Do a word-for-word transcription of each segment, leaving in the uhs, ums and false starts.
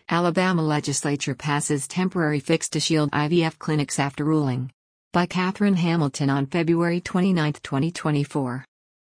Alabama legislature passes temporary fix to shield I V F clinics after ruling. By Catherine Hamilton on February twenty-ninth, twenty twenty-four.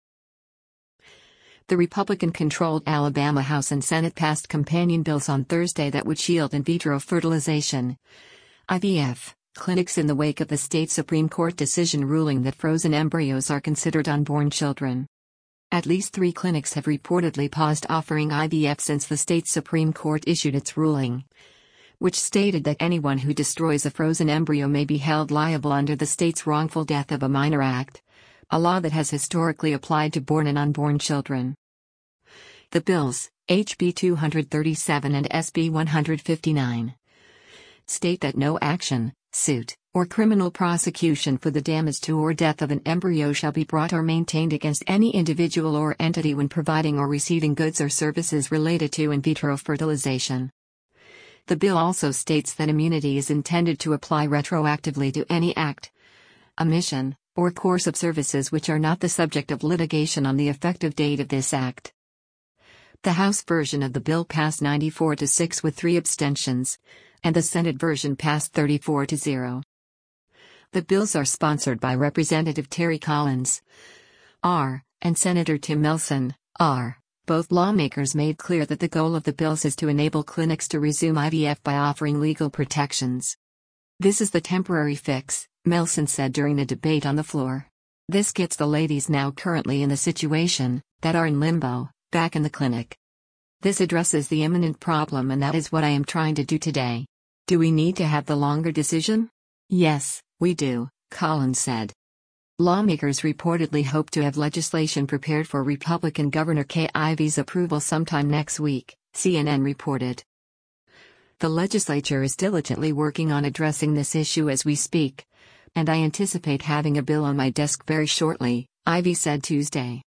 The Republican-controlled Alabama House and Senate passed companion bills on Thursday that would shield in vitro fertilization I V F clinics in the wake of the state Supreme Court decision ruling that frozen embryos are considered unborn children. At least three clinics have reportedly paused offering I V F since the state Supreme Court issued its ruling, which stated that anyone who destroys a frozen embryo may be held liable under the state's Wrongful Death of a Minor Act, a law that has historically applied to born and unborn children. The bills, H B two thirty-seven and S B one fifty-nine, state that no action, suit, or criminal prosecution for the damage to or death of an embryo shall be brought or maintained against any individual or entity when providing or receiving goods or services related to in vitro fertilization. The bill also states that immunity is intended to apply retroactively to any act, omission, or course of services which are not the subject of litigation on the effective date of this act. The House version of the bill passed ninety-four to six with three abstentions, and the Senate version passed thirty-four to zero. The bills are sponsored by Representative Terry Collins, R, and Senator Tim Melson, R. Both lawmakers made clear that the goal of the bills is to enable clinics to resume I V F by offering legal protections. This is the temporary fix, Melson said during the debate on the floor. This gets the ladies now currently in the situation, that are in limbo, back in the clinic. This addresses the imminent problem, and that is what I am trying to do today. Do we need to have the longer decision? Yes, we do, Collins said. Lawmakers reportedly hope to have legislation prepared for Republican Governor Kay Ivey's approval sometime next week, C N N reported. The legislature is diligently working on addressing this issue as we speak, and I anticipate having a bill on my desk very shortly, Ivey said Tuesday.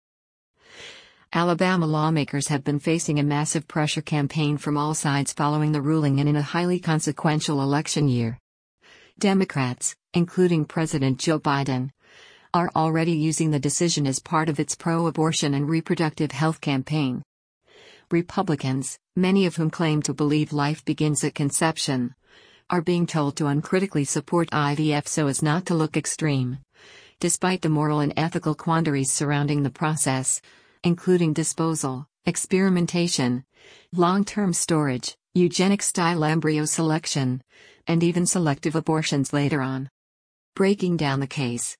Alabama lawmakers have been facing a massive pressure campaign from all sides following the ruling and in a highly consequential election year. Democrats, including President Joe Biden, are already using the decision as part of its pro-abortion and reproductive health campaign. Republicans, many of whom claim to believe life begins at conception, are being told to uncritically support I V F so as not to look extreme, despite the moral and ethical quandaries surrounding the process, including disposal, experimentation, long-term storage, eugenic-style embryo selection, and even selective abortions later on. Breaking down the case.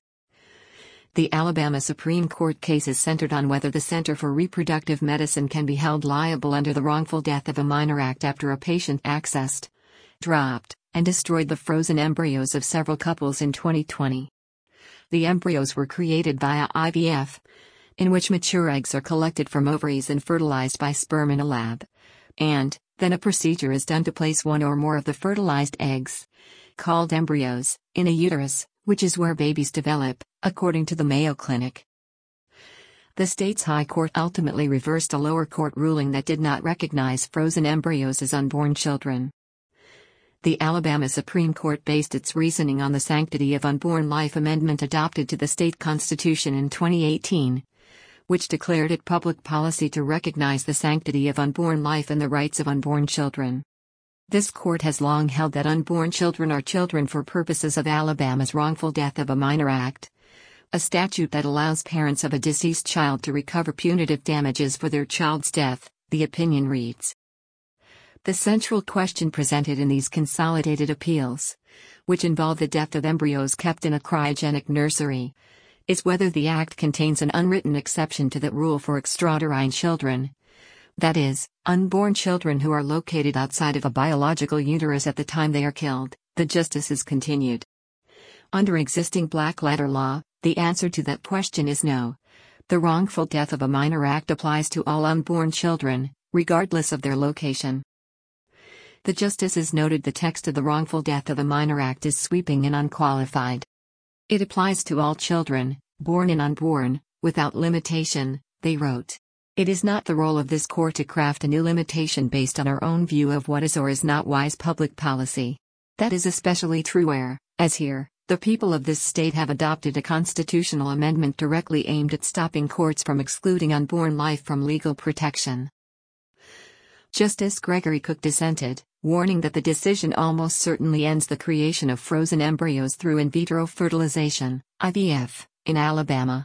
The Alabama Supreme Court case is centered on whether the Center for Reproductive Medicine can be held liable under the Wrongful Death of a Minor Act after a patient accessed, dropped, and destroyed the frozen embryos of several couples in twenty twenty. The embryos were created via I V F, in which mature eggs are collected from ovaries and fertilized by sperm in a lab, and then a procedure is done to place one or more of the fertilized eggs, called embryos, in a uterus, which is where babies develop, according to the Mayo Clinic. The state's high court ultimately reversed a lower court ruling that did not recognize frozen embryos as unborn children. The Alabama Supreme Court based its reasoning on the Sanctity of Unborn Life Amendment adopted to the state constitution in twenty eighteen, which declared it public policy to recognize the sanctity of unborn life and the rights of unborn children. This court has long held that unborn children are children for purposes of Alabama's Wrongful Death of a Minor Act, a statute that allows parents of a deceased child to recover punitive damages for their child's death, the opinion reads. The central question presented in these consolidated appeals, which involve the death of embryos kept in a cryogenic nursery, is whether the Act contains an unwritten exception to that rule for extrauterine children, that is, unborn children who are located outside of a biological uterus at the time they are killed, the justices continued. Under existing black-letter law, the answer to that question is no. The Wrongful Death of a Minor Act applies to all unborn children, regardless of their location. The justices noted the text of the Wrongful Death of a Minor Act is sweeping and unqualified. It applies to all children, born and unborn, without limitation, they wrote. It is not the role of this court to craft a new limitation based on our own view of what is or is not wise public policy. That is especially true where, as here, the people of this state have adopted a constitutional amendment directly aimed at stopping courts from excluding unborn life from legal protection. Justice Gregory Cook dissented, warning that the decision almost certainly ends the creation of frozen embryos through in vitro fertilization, I V F, in Alabama.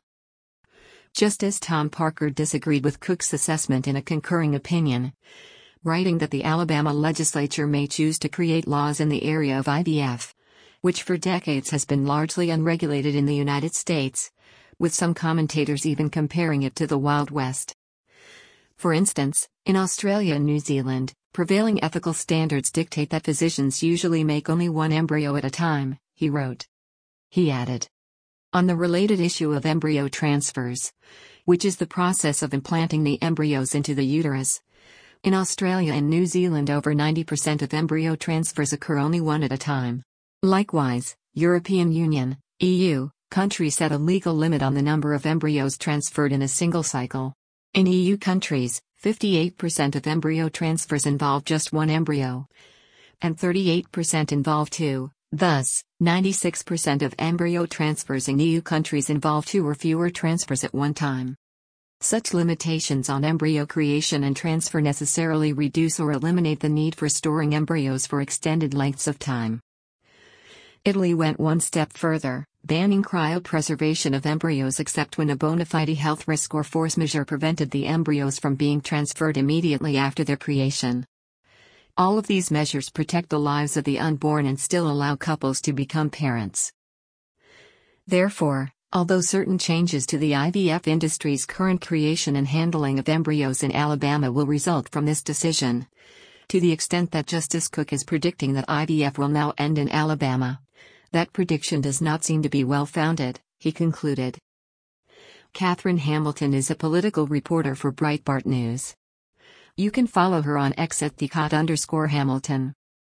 Justice Tom Parker disagreed with Cook's assessment in a concurring opinion, writing that the Alabama legislature may choose to create laws in the area of I V F, which for decades has been largely unregulated in the United States, with some commentators even comparing it to the Wild West. For instance, in Australia and New Zealand, prevailing ethical standards dictate that physicians usually make only one embryo at a time, he wrote. He added. On the related issue of embryo transfers, which is the process of implanting the embryos into the uterus, in Australia and New Zealand over ninety percent of embryo transfers occur only one at a time. Likewise, European Union, E U, countries set a legal limit on the number of embryos transferred in a single cycle. In E U countries, fifty-eight percent of embryo transfers involve just one embryo, and thirty-eight percent involve two. Thus, ninety-six percent of embryo transfers in E U countries involve two or fewer transfers at one time. Such limitations on embryo creation and transfer necessarily reduce or eliminate the need for storing embryos for extended lengths of time. Italy went one step further, banning cryopreservation of embryos except when a bona fide health risk or force majeure prevented the embryos from being transferred immediately after their creation. All of these measures protect the lives of the unborn and still allow couples to become parents. Therefore, although certain changes to the I V F industry's current creation and handling of embryos in Alabama will result from this decision, to the extent that Justice Cook is predicting that I V F will now end in Alabama, that prediction does not seem to be well-founded, he concluded. Catherine Hamilton is a political reporter for Breitbart News. You can follow her on X at thecot underscore Hamilton.